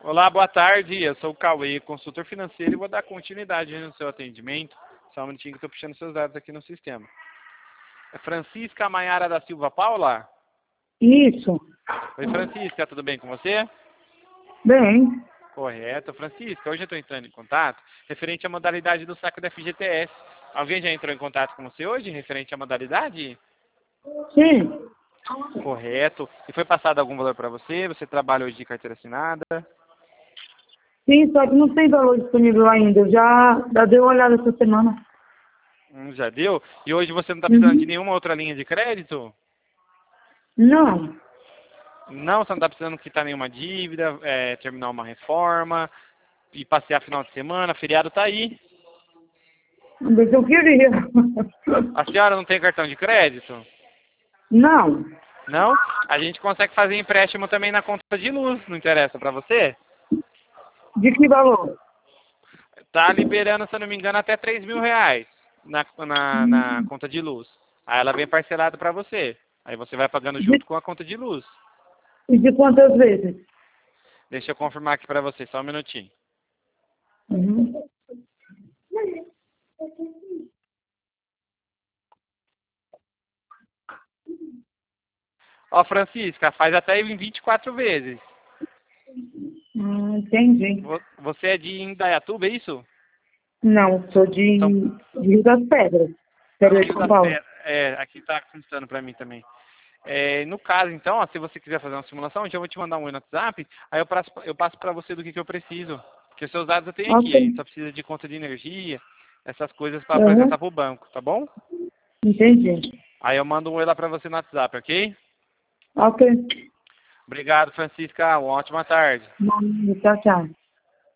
Olá, boa tarde. Eu sou o Cauê, consultor financeiro, e vou dar continuidade no seu atendimento. Só um minutinho que eu estou puxando seus dados aqui no sistema. É Francisca Maiara da Silva Paula? Isso. Oi, Francisca, tudo bem com você? Bem. Correto. Francisca, hoje eu estou entrando em contato referente à modalidade do saque da FGTS. Alguém já entrou em contato com você hoje referente à modalidade? Sim. Correto. E foi passado algum valor para você? Você trabalha hoje de carteira assinada? Sim, só que não tem valor disponível ainda. Eu já dei uma olhada essa semana. Já deu? E hoje você não está precisando de Uhum. nenhuma outra linha de crédito? Não. Não, você não está precisando quitar nenhuma dívida, terminar uma reforma, e passear final de semana, feriado está aí. Mas eu queria. A senhora não tem cartão de crédito? Não. Não? A gente consegue fazer empréstimo também na conta de luz, não interessa para você? De que valor? Tá liberando, se eu não me engano, até R$ 3.000 na conta de luz. Aí ela vem parcelada para você. Aí você vai pagando De, junto com a conta de luz. e de quantas vezes? Deixa eu confirmar aqui para você, só um minutinho. Uhum. Ó, Francisca, faz até em 24 vezes. Entendi. Você é de Indaiatuba, é isso? Não, sou de São, Rio das Pedras. Interior de Rio São das Paulo. Pedras. Aqui tá funcionando para mim também. No caso, então, ó, se você quiser fazer uma simulação, eu já vou te mandar um oi no WhatsApp, aí eu passo para você do que eu preciso. Porque os seus dados eu tenho aqui, a gente Ok. só precisa de conta de energia, essas coisas para Uhum. apresentar para o banco, tá bom? Entendi. Aí eu mando um oi lá para você no WhatsApp, ok? Ok. Obrigado, Francisca. Uma ótima tarde. Bom, tchau, tchau.